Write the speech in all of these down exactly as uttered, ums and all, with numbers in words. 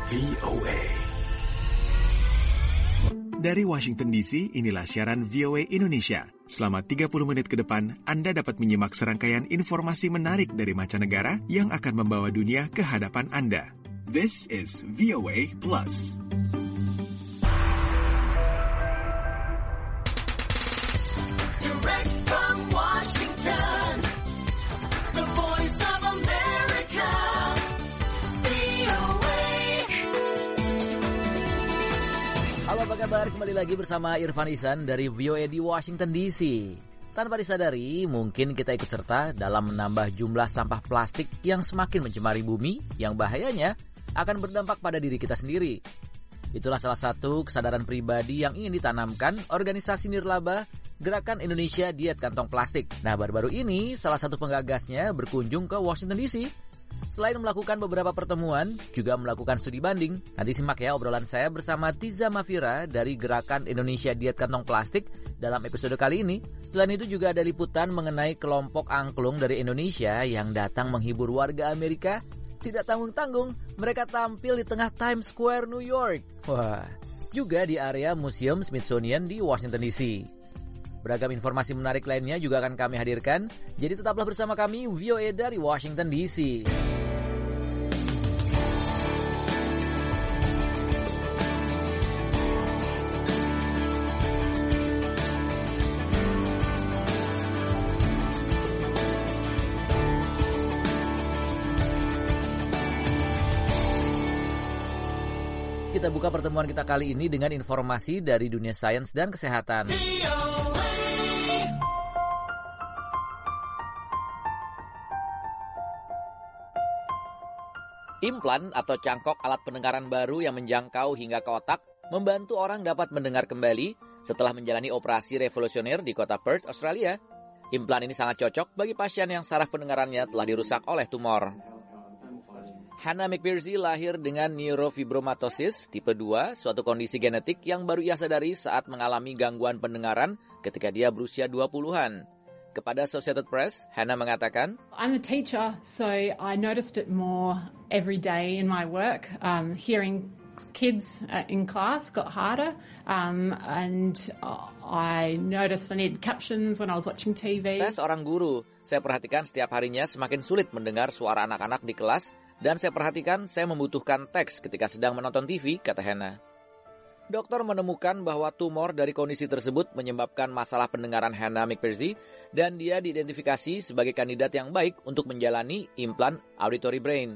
V O A. Dari Washington D C, inilah siaran V O A Indonesia. Selama tiga puluh menit ke depan, Anda dapat menyimak serangkaian informasi menarik dari mancanegara yang akan membawa dunia ke hadapan Anda. This is V O A Plus. Direct from Washington, the voice of America, V O A. Halo, apa kabar? Kembali lagi bersama Irfan Ihsan dari V O A di Washington D C. Tanpa disadari, mungkin kita ikut serta dalam menambah jumlah sampah plastik yang semakin mencemari bumi, yang bahayanya akan berdampak pada diri kita sendiri. Itulah salah satu kesadaran pribadi yang ingin ditanamkan organisasi nirlaba Gerakan Indonesia Diet Kantong Plastik. Nah, baru-baru ini salah satu penggagasnya berkunjung ke Washington D C. Selain melakukan beberapa pertemuan, juga melakukan studi banding. Nanti simak ya obrolan saya bersama Tiza Mafira dari Gerakan Indonesia Diet Kantong Plastik dalam episode kali ini. Selain itu juga ada liputan mengenai kelompok angklung dari Indonesia yang datang menghibur warga Amerika. Tidak tanggung-tanggung, mereka tampil di tengah Times Square, New York. Wah, juga di area Museum Smithsonian di Washington D C. Beragam informasi menarik lainnya juga akan kami hadirkan. Jadi tetaplah bersama kami V O A dari Washington D C. Kita buka pertemuan kita kali ini dengan informasi dari dunia sains dan kesehatan. Implan atau cangkok alat pendengaran baru yang menjangkau hingga ke otak membantu orang dapat mendengar kembali setelah menjalani operasi revolusioner di kota Perth, Australia. Implan ini sangat cocok bagi pasien yang saraf pendengarannya telah dirusak oleh tumor. Hannah McPherson lahir dengan neurofibromatosis tipe dua, suatu kondisi genetik yang baru ia sadari saat mengalami gangguan pendengaran ketika dia berusia dua puluhan. Kepada Associated Press, Hannah mengatakan, I'm a teacher, so I noticed it more every day in my work. Um, hearing kids uh, in class got harder, um, and uh, I noticed I needed captions when I was watching T V. Saya seorang guru. Saya perhatikan setiap harinya semakin sulit mendengar suara anak-anak di kelas, dan saya perhatikan saya membutuhkan teks ketika sedang menonton T V, kata Hannah. Dokter menemukan bahwa tumor dari kondisi tersebut menyebabkan masalah pendengaran Hannah McPherson dan dia diidentifikasi sebagai kandidat yang baik untuk menjalani implan auditory brain.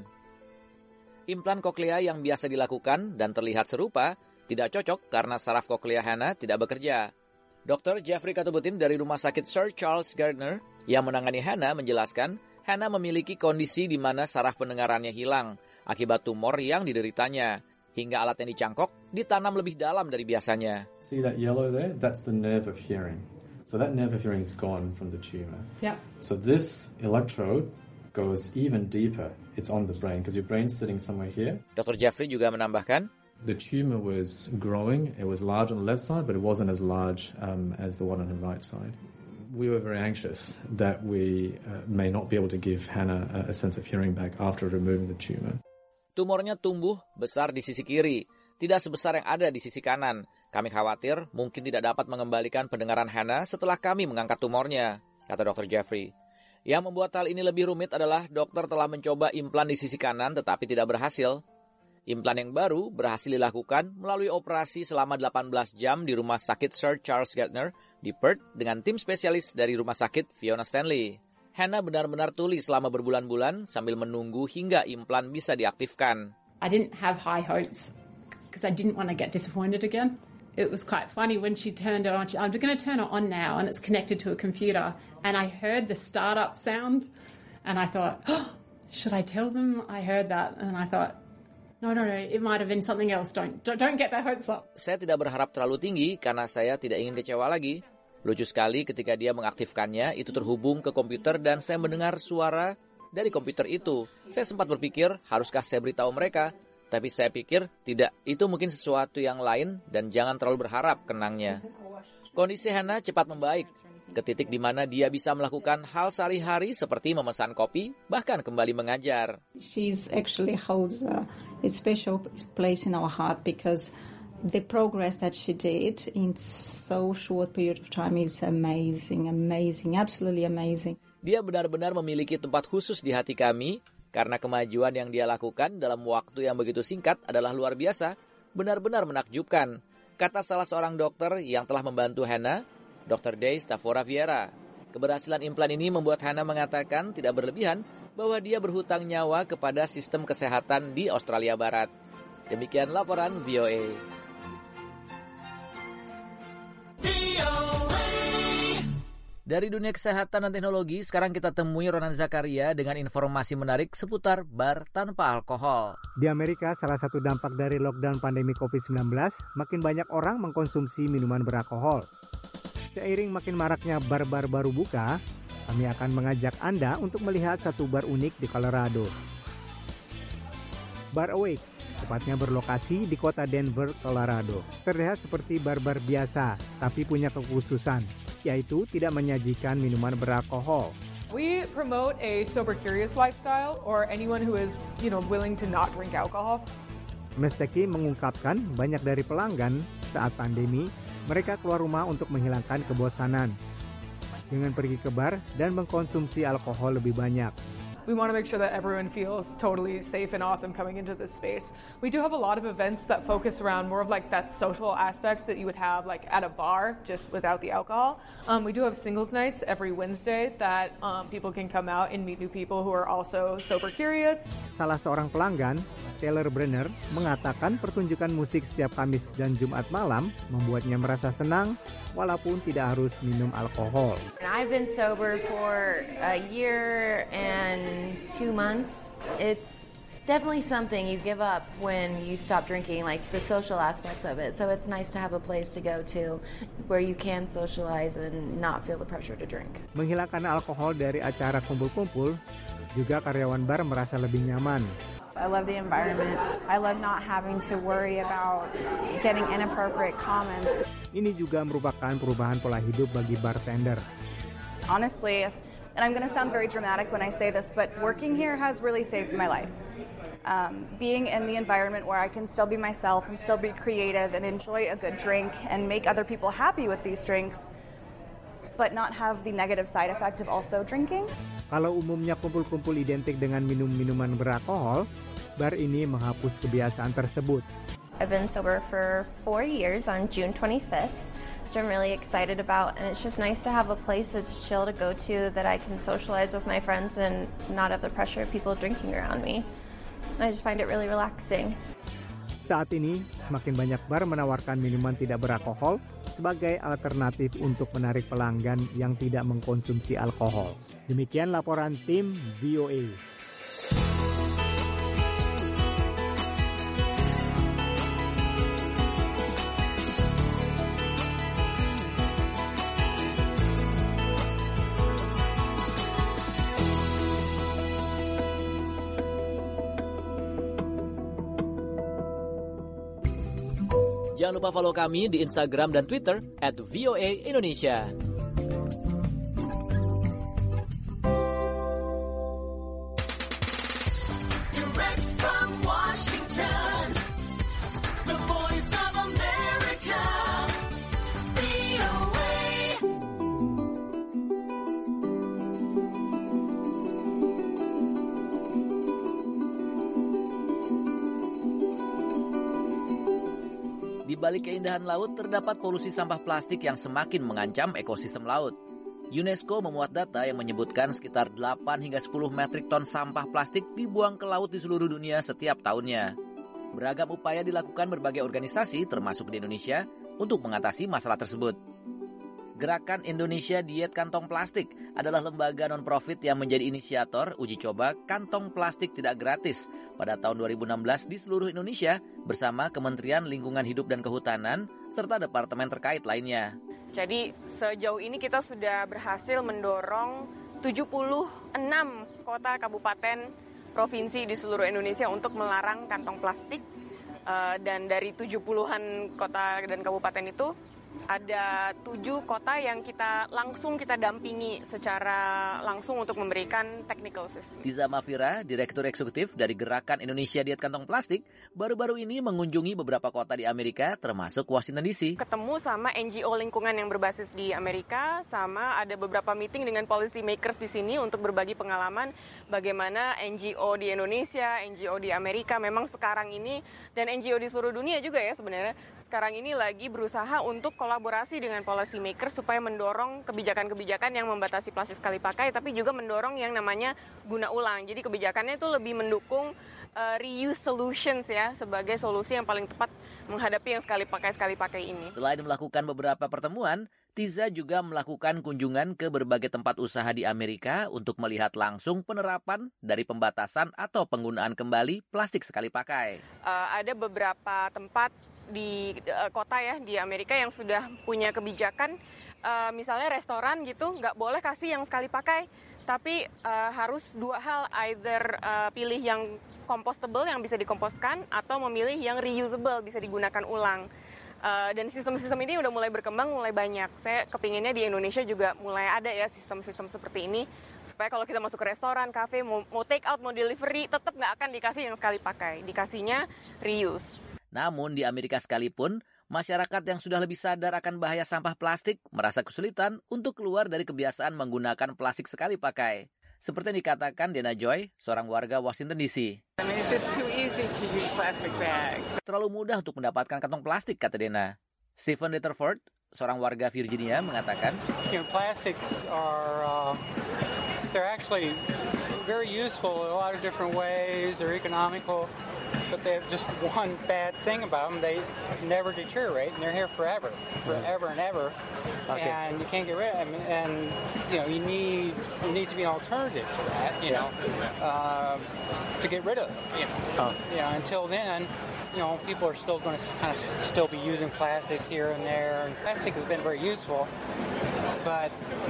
Implan koklea yang biasa dilakukan dan terlihat serupa tidak cocok karena saraf koklea Hannah tidak bekerja. Dokter Jeffrey Katubutin dari Rumah Sakit Sir Charles Gardner yang menangani Hannah menjelaskan Hannah memiliki kondisi di mana saraf pendengarannya hilang akibat tumor yang dideritanya. Hingga alat yang dicangkok ditanam lebih dalam dari biasanya. See that yellow there? That's the nerve of hearing. So that nerve of hearing is gone from the tumor. Yeah. So this electrode goes even deeper. It's on the brain because your brain's sitting somewhere here. Dokter Jeffrey juga menambahkan, the tumor was growing. It was large on the left side, but it wasn't as large um, as the one on the right side. We were very anxious that we uh, may not be able to give Hannah a, a sense of hearing back after removing the tumor. Tumornya tumbuh besar di sisi kiri, tidak sebesar yang ada di sisi kanan. Kami khawatir mungkin tidak dapat mengembalikan pendengaran Hannah setelah kami mengangkat tumornya, kata dokter Jeffrey. Yang membuat hal ini lebih rumit adalah dokter telah mencoba implan di sisi kanan tetapi tidak berhasil. Implan yang baru berhasil dilakukan melalui operasi selama delapan belas jam di Rumah Sakit Sir Charles Gardner di Perth dengan tim spesialis dari Rumah Sakit Fiona Stanley. Hannah benar-benar tuli selama berbulan-bulan sambil menunggu hingga implan bisa diaktifkan. I didn't have high hopes because I didn't want to get disappointed again. It was quite funny when she turned it on. She, I'm going to turn it on now, and it's connected to a computer. And I heard the startup sound, and I thought, oh, should I tell them I heard that? And I thought, no, no, no, it might have been something else. Don't, don't, don't get their hopes up. Saya tidak berharap terlalu tinggi karena saya tidak ingin kecewa lagi. Lucu sekali ketika dia mengaktifkannya, itu terhubung ke komputer dan saya mendengar suara dari komputer itu. Saya sempat berpikir, haruskah saya beritahu mereka? Tapi saya pikir, tidak, itu mungkin sesuatu yang lain dan jangan terlalu berharap, kenangnya. Kondisi Hannah cepat membaik, ke titik di mana dia bisa melakukan hal sehari-hari seperti memesan kopi, bahkan kembali mengajar. She's actually holds a, a special place in our heart because the progress that she did in so short period of time is amazing, amazing, absolutely amazing. Dia benar-benar memiliki tempat khusus di hati kami karena kemajuan yang dia lakukan dalam waktu yang begitu singkat adalah luar biasa, benar-benar menakjubkan, kata salah seorang dokter yang telah membantu Hannah, dokter Day Stavora Vieira. Keberhasilan implan ini membuat Hannah mengatakan tidak berlebihan bahwa dia berhutang nyawa kepada sistem kesehatan di Australia Barat. Demikian laporan V O A. Dari dunia kesehatan dan teknologi, sekarang kita temui Ronan Zakaria dengan informasi menarik seputar bar tanpa alkohol. Di Amerika, salah satu dampak dari lockdown pandemi covid sembilan belas, makin banyak orang mengkonsumsi minuman beralkohol. Seiring makin maraknya bar-bar baru buka, kami akan mengajak Anda untuk melihat satu bar unik di Colorado. Bar Awake, tepatnya berlokasi di kota Denver, Colorado. Terlihat seperti bar-bar biasa, tapi punya kekhususan, yaitu tidak menyajikan minuman beralkohol. We promote a sober curious lifestyle or anyone who is, you know, willing to not drink alcohol. Mesteki mengungkapkan banyak dari pelanggan saat pandemi, mereka keluar rumah untuk menghilangkan kebosanan dengan pergi ke bar dan mengkonsumsi alkohol lebih banyak. We want to make sure that everyone feels totally safe and awesome coming into this space. We do have a lot of events that focus around more of like that social aspect that you would have like at a bar, just without the alcohol. Um, we do have singles nights every Wednesday that um, people can come out and meet new people who are also sober curious. Salah seorang pelanggan, Taylor Brenner, mengatakan pertunjukan musik setiap Kamis dan Jumat malam membuatnya merasa senang walaupun tidak harus minum alkohol. I've been sober for a year and two months. It's definitely something you give up when you stop drinking, like the social aspects of it. So it's nice to have a place to go to where you can socialize and not feel the pressure to drink. Menghilangkan alkohol dari acara kumpul-kumpul, juga karyawan bar merasa lebih nyaman. I love the environment. I love not having to worry about getting inappropriate comments. Ini juga merupakan perubahan pola hidup bagi bartender. Honestly, if, and I'm going to sound very dramatic when I say this, but working here has really saved my life. Um, being in the environment where I can still be myself and still be creative and enjoy a good drink and make other people happy with these drinks, but not have the negative side effect of also drinking. Kalau umumnya kumpul-kumpul identik dengan minum-minuman beralkohol, bar ini menghapus kebiasaan tersebut. I've been sober for four years on June twenty-fifth, which I'm really excited about, and it's just nice to have a place that's chill to go to that I can socialize with my friends and not have the pressure of people drinking around me. I just find it really relaxing. Saat ini, semakin banyak bar menawarkan minuman tidak beralkohol sebagai alternatif untuk menarik pelanggan yang tidak mengkonsumsi alkohol. Demikian laporan tim V O A. Jangan lupa follow kami di Instagram dan Twitter at V O A Indonesia. Direct from Washington, the voice of America, V O A. Di balik keindahan laut terdapat polusi sampah plastik yang semakin mengancam ekosistem laut. UNESCO memuat data yang menyebutkan sekitar delapan hingga sepuluh metrik ton sampah plastik dibuang ke laut di seluruh dunia setiap tahunnya. Beragam upaya dilakukan berbagai organisasi termasuk di Indonesia untuk mengatasi masalah tersebut. Gerakan Indonesia Diet Kantong Plastik adalah lembaga non-profit yang menjadi inisiator uji coba kantong plastik tidak gratis pada tahun dua ribu enam belas di seluruh Indonesia bersama Kementerian Lingkungan Hidup dan Kehutanan serta departemen terkait lainnya. Jadi sejauh ini kita sudah berhasil mendorong tujuh puluh enam kota, kabupaten, provinsi di seluruh Indonesia untuk melarang kantong plastik. Uh, dan dari tujuh puluhan kota dan kabupaten itu, ada tujuh kota yang kita langsung kita dampingi secara langsung untuk memberikan technical assistance. Tiza Mafira, Direktur Eksekutif dari Gerakan Indonesia Diet Kantong Plastik, baru-baru ini mengunjungi beberapa kota di Amerika termasuk Washington D C. Ketemu sama N G O lingkungan yang berbasis di Amerika, sama ada beberapa meeting dengan policy makers di sini untuk berbagi pengalaman bagaimana N G O di Indonesia, N G O di Amerika memang sekarang ini, dan N G O di seluruh dunia juga ya sebenarnya, sekarang ini lagi berusaha untuk kolaborasi dengan policy makers supaya mendorong kebijakan-kebijakan yang membatasi plastik sekali pakai, tapi juga mendorong yang namanya guna ulang. Jadi kebijakannya itu lebih mendukung uh, reuse solutions ya, sebagai solusi yang paling tepat menghadapi yang sekali pakai sekali pakai ini. Selain melakukan beberapa pertemuan, Tiza juga melakukan kunjungan ke berbagai tempat usaha di Amerika untuk melihat langsung penerapan dari pembatasan atau penggunaan kembali plastik sekali pakai. Uh, ada beberapa tempat di uh, kota ya di Amerika yang sudah punya kebijakan, uh, misalnya restoran gitu nggak boleh kasih yang sekali pakai, tapi uh, harus dua hal, either uh, pilih yang compostable yang bisa dikompostkan atau memilih yang reusable bisa digunakan ulang. Uh, dan sistem-sistem ini udah mulai berkembang, mulai banyak. Saya kepinginnya di Indonesia juga mulai ada ya sistem-sistem seperti ini, supaya kalau kita masuk ke restoran, kafe, mau, mau take out, mau delivery, tetap nggak akan dikasih yang sekali pakai, dikasihnya reuse. Namun di Amerika sekalipun, masyarakat yang sudah lebih sadar akan bahaya sampah plastik merasa kesulitan untuk keluar dari kebiasaan menggunakan plastik sekali pakai. Seperti yang dikatakan Dena Joy, seorang warga Washington D C. I mean, it's just too easy to use plastic bags. Terlalu mudah untuk mendapatkan kantong plastik, kata Dena. Stephen Rutherford, seorang warga Virginia, mengatakan, You know, plastics are uh, they're actually very useful in a lot of different ways. They're economical. But they have just one bad thing about them. They never deteriorate, and they're here forever, forever and ever. Okay. And you can't get rid of them. And, you know, you need you need to be an alternative to that, you know, uh, to get rid of them, you know. Oh. You know, until then, you know, people are still going to kind of still be using plastics here and there. And plastic has been very useful, but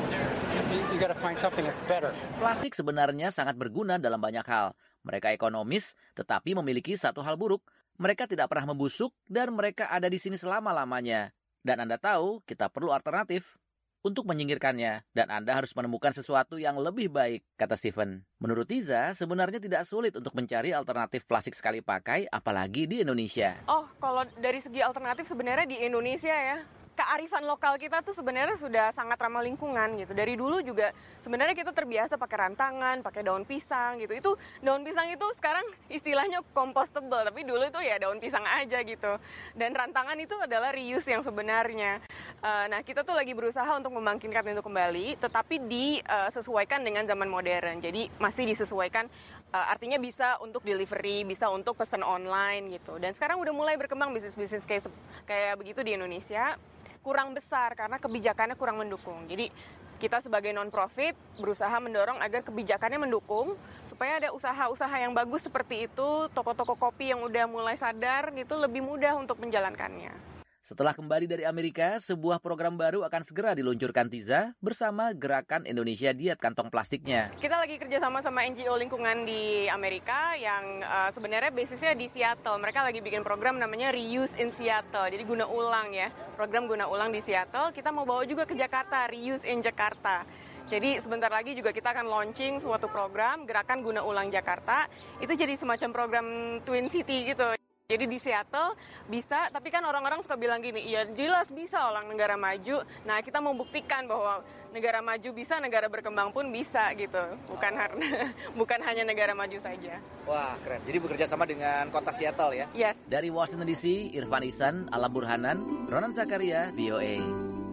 you, you got to find something that's better. Plastik sebenarnya sangat berguna dalam banyak hal. Mereka ekonomis, tetapi memiliki satu hal buruk. Mereka tidak pernah membusuk dan mereka ada di sini selama-lamanya. Dan Anda tahu, kita perlu alternatif untuk menyingkirkannya. Dan Anda harus menemukan sesuatu yang lebih baik, kata Stephen. Menurut Tiza, sebenarnya tidak sulit untuk mencari alternatif plastik sekali pakai, apalagi di Indonesia. Oh, kalau dari segi alternatif sebenarnya di Indonesia ya, kearifan lokal kita tuh sebenarnya sudah sangat ramah lingkungan gitu. Dari dulu juga sebenarnya kita terbiasa pakai rantangan, pakai daun pisang gitu. Itu daun pisang itu sekarang istilahnya compostable, tapi dulu itu ya daun pisang aja gitu. Dan rantangan itu adalah reuse yang sebenarnya. Uh, nah kita tuh lagi berusaha untuk membangkitkan itu kembali, tetapi disesuaikan uh, dengan zaman modern. Jadi masih disesuaikan, uh, artinya bisa untuk delivery, bisa untuk pesan online gitu. Dan sekarang udah mulai berkembang bisnis-bisnis kayak kayak begitu di Indonesia. Kurang besar karena kebijakannya kurang mendukung. Jadi kita sebagai non-profit berusaha mendorong agar kebijakannya mendukung supaya ada usaha-usaha yang bagus seperti itu, toko-toko kopi yang udah mulai sadar gitu lebih mudah untuk menjalankannya. Setelah kembali dari Amerika, sebuah program baru akan segera diluncurkan Tiza bersama Gerakan Indonesia Diet Kantong Plastiknya. Kita lagi kerjasama sama N G O lingkungan di Amerika yang uh, sebenarnya basisnya di Seattle. Mereka lagi bikin program namanya Reuse in Seattle, jadi guna ulang ya. Program guna ulang di Seattle, kita mau bawa juga ke Jakarta, Reuse in Jakarta. Jadi sebentar lagi juga kita akan launching suatu program Gerakan Guna Ulang Jakarta. Itu jadi semacam program Twin City gitu. Jadi di Seattle bisa, tapi kan orang-orang suka bilang gini, ya jelas bisa orang negara maju. Nah kita mau buktikan bahwa negara maju bisa, negara berkembang pun bisa gitu. Bukan karena bukan hanya negara maju saja. Wah keren, jadi bekerja sama dengan kota Seattle ya? Yes. Dari Washington D C, Irfan Ihsan, Alam Burhanan, Ronan Zakaria, V O A.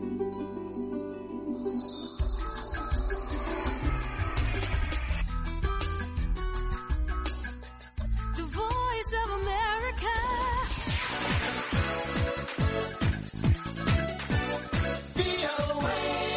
The Voice of America. V O A.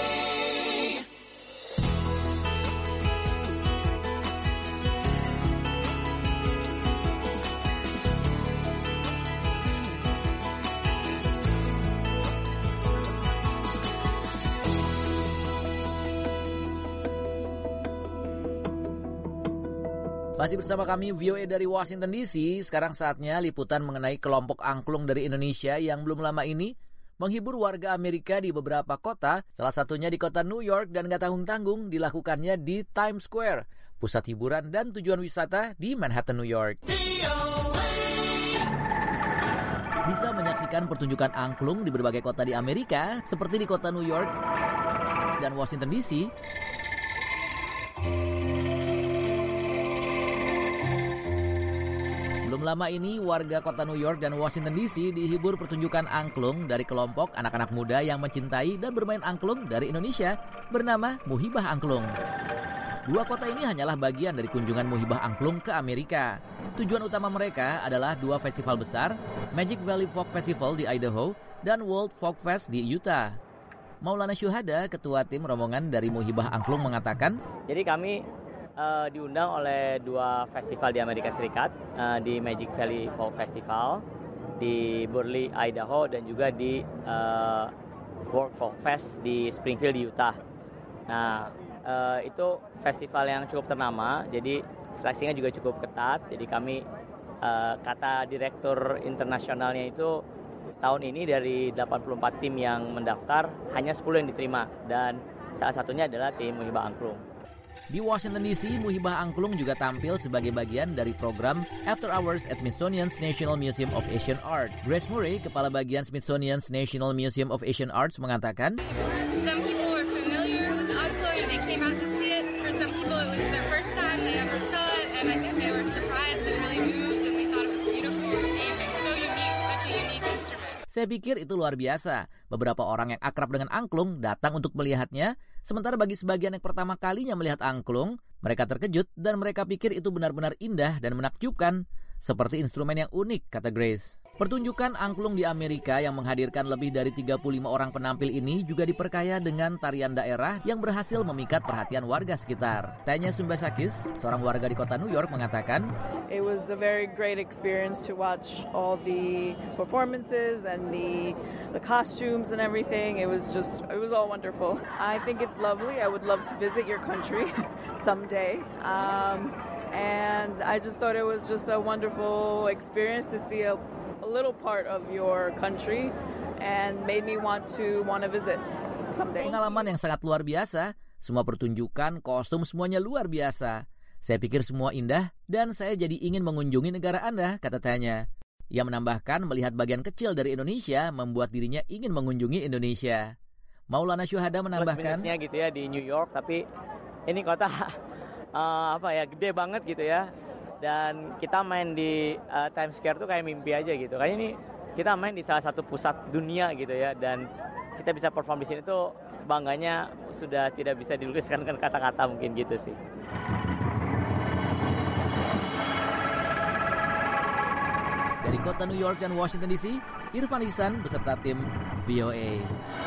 Masih bersama kami V O A dari Washington D C. Sekarang saatnya liputan mengenai kelompok angklung dari Indonesia yang belum lama ini menghibur warga Amerika di beberapa kota, salah satunya di kota New York, dan gak tanggung-tanggung dilakukannya di Times Square, pusat hiburan dan tujuan wisata di Manhattan, New York. Bisa menyaksikan pertunjukan angklung di berbagai kota di Amerika, seperti di kota New York dan Washington D C. Belum lama ini, warga kota New York dan Washington D C dihibur pertunjukan angklung dari kelompok anak-anak muda yang mencintai dan bermain angklung dari Indonesia bernama Muhibah Angklung. Dua kota ini hanyalah bagian dari kunjungan Muhibah Angklung ke Amerika. Tujuan utama mereka adalah dua festival besar, Magic Valley Folk Festival di Idaho dan World Folk Fest di Utah. Maulana Syuhada, ketua tim rombongan dari Muhibah Angklung, mengatakan, jadi kami Uh, diundang oleh dua festival di Amerika Serikat, uh, di Magic Valley Folk Festival di Burley, Idaho, dan juga di uh, World Folk Fest di Springfield, di Utah. Nah, uh, itu festival yang cukup ternama, jadi seleksinya juga cukup ketat. Jadi kami, uh, kata direktur internasionalnya itu, tahun ini dari delapan puluh empat tim yang mendaftar, hanya sepuluh yang diterima, dan salah satunya adalah tim Muhibah Angklung. Di Washington D C, Muhibah Angklung juga tampil sebagai bagian dari program After Hours at Smithsonian's National Museum of Asian Art. Grace Murray, kepala bagian Smithsonian's National Museum of Asian Arts, mengatakan, Some people were familiar with the angklung and they came out to see it. For some people it was their first time they ever saw it, and I think they were surprised and really moved, and they thought it was beautiful and amazing. So unique, such a unique instrument. Saya pikir itu luar biasa. Beberapa orang yang akrab dengan angklung datang untuk melihatnya, sementara bagi sebagian yang pertama kalinya melihat angklung, mereka terkejut dan mereka pikir itu benar-benar indah dan menakjubkan, seperti instrumen yang unik, kata Grace. Pertunjukan angklung di Amerika yang menghadirkan lebih dari tiga puluh lima orang penampil ini juga diperkaya dengan tarian daerah yang berhasil memikat perhatian warga sekitar. Tanya Sumbasakis, seorang warga di kota New York, mengatakan, It was a very great experience to watch all the performances and the the costumes and everything. It was just, it was all wonderful. I think it's lovely. I would love to visit your country someday. Um, and I just thought it was just a wonderful experience to see a, a little part of your country and made me want to want to visit someday. Pengalaman yang sangat luar biasa. Semua pertunjukan, kostum, semuanya luar biasa. Saya pikir semua indah dan saya jadi ingin mengunjungi negara Anda, kata Tanya. Ia menambahkan melihat bagian kecil dari Indonesia membuat dirinya ingin mengunjungi Indonesia. Maulana Syuhada menambahkan, plus minusnya gitu ya di New York, tapi ini kota uh, apa ya, gede banget gitu ya. Dan kita main di uh, Times Square tuh kayak mimpi aja gitu. Kayak ini kita main di salah satu pusat dunia gitu ya, dan kita bisa perform di sini tuh bangganya sudah tidak bisa dilukiskan dengan kata-kata mungkin gitu sih. Dari kota New York dan Washington D C, Irfan Ihsan beserta tim V O A.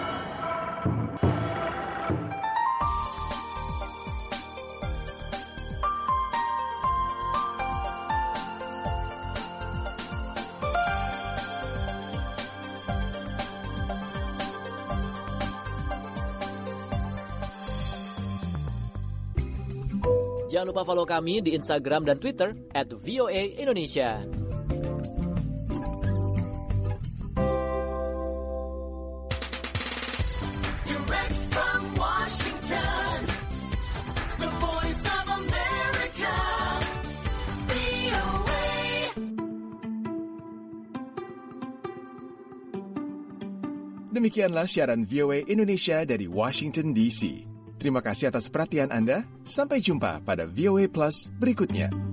Jangan lupa follow kami di Instagram dan Twitter at V O A Indonesia. Direct from Washington, the voice of America, V O A. Demikianlah siaran V O A Indonesia dari Washington D C. Terima kasih atas perhatian Anda. Sampai jumpa pada V O A Plus berikutnya.